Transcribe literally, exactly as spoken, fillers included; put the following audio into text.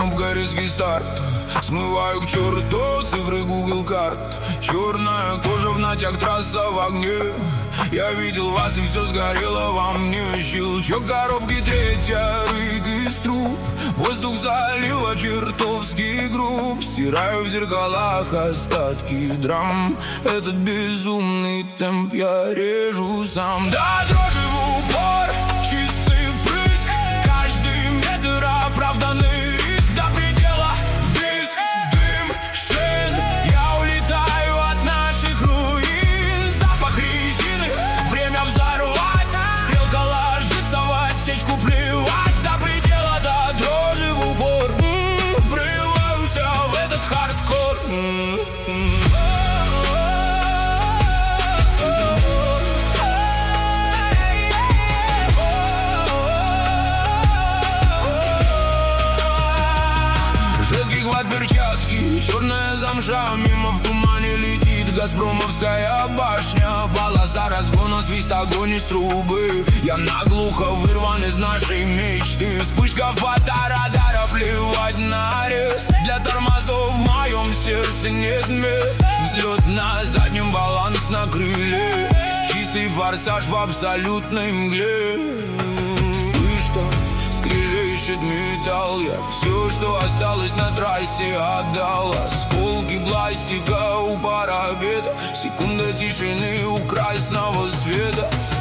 кнопка резкий старт. Смываю к черту цифры Google карт. Черная кожа в натяг, трасса в огне. Я видел вас и все сгорело во мне. Щелчок коробки, третья, рык из труб. Воздух залила чертовский груб. Стираю в зеркалах остатки драм. Этот безумный темп я режу сам. Да, дрожи в упор, чистый впрыск. Каждый метр оправданный риск. До предела виск, дым, шин. Я улетаю от наших руин. Запах резины, время взорвать. Стрелка ложится в отсечку, плевать. До предела, до дрожи в упор. М-м, врываюся в этот хардкор. М-м-м. Хват перчатки, черная замша. Мимо в тумане летит газпромовская башня. Полоса разгона, свист, огонь из трубы. Я наглухо вырван из нашей мечты. Вспышка фоторадара, плевать на арест. Для тормозов в моем сердце нет мест. Взлет на заднем, баланс на крыле. Чистый форсаж в абсолютной мгле. Вспышка, скрежещет металл. Я все, что осталось на трассе, отдал. Осколки пластика у парапета. Секунда тишины у красного света.